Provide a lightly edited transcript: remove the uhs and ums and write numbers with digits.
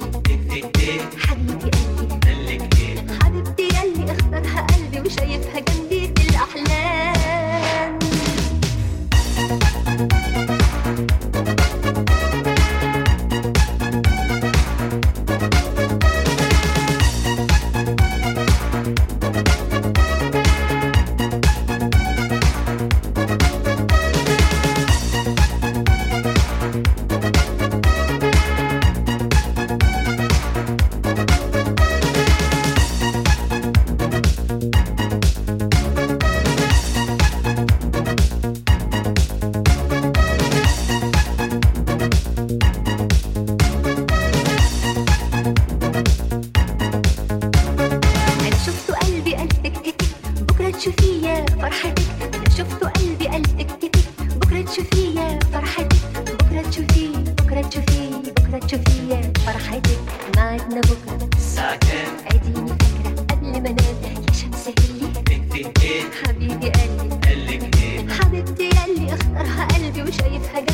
حبيبي قالك ايه؟ حبيبتي ياللي اختارها قلبي وشايفها جنبي في الأحلام. تشوفيا فرحتك، أنا شفته قلبي قال تك بكرة تشوفيا فرحتك، بكرة تشوفيا فرحتك. معدنا بكرة الساعة كام؟ اديني فاكرة قبل ما انام يا شمس هلي. بنتي ايه؟ حبيبي قالك ايه؟ حبيبتي ياللي اختارها قلبي وشايفها